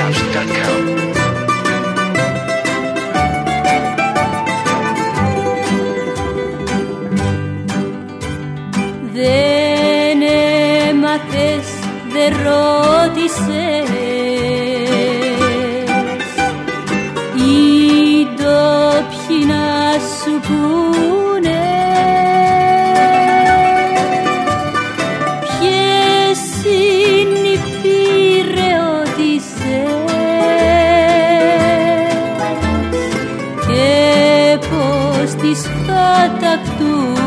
Soundcloud.com. Δεν έμαθες, δεν ρώτησες, οι ντόπιοι να σου πούνε ποιες είναι οι πειραιώτισσες και πως τις κατακτούν.